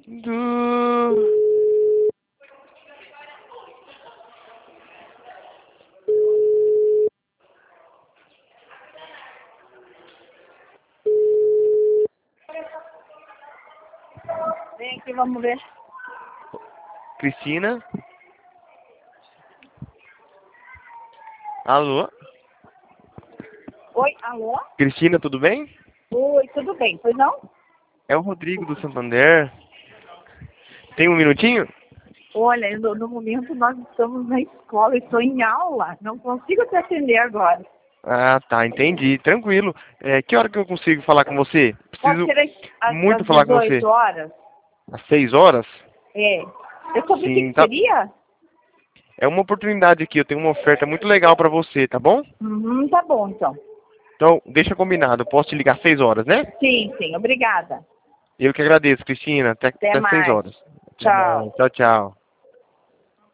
Do... Vem aqui, vamos ver. Cristina? Alô? Oi, alô? Cristina, tudo bem? Oi, tudo bem, pois não? É o Rodrigo do Santander. Tem um minutinho? Olha, no momento nós estamos na escola, estou em aula, não consigo te atender agora. Ah, tá, entendi. Tranquilo. Que hora que eu consigo falar com você? Pode Preciso ser muito às falar com 18 você. horas? Às 6 horas? É. Eu sobre o Sim, que tá. seria? É uma oportunidade aqui. Eu tenho uma oferta muito legal pra você, tá bom? Tá bom, então. Então, deixa combinado. Eu posso te ligar às 6 horas, né? Sim, sim, obrigada. Eu que agradeço, Cristina. Até Até 6 mais. horas. Até mais. Tchau. Tchau, tchau.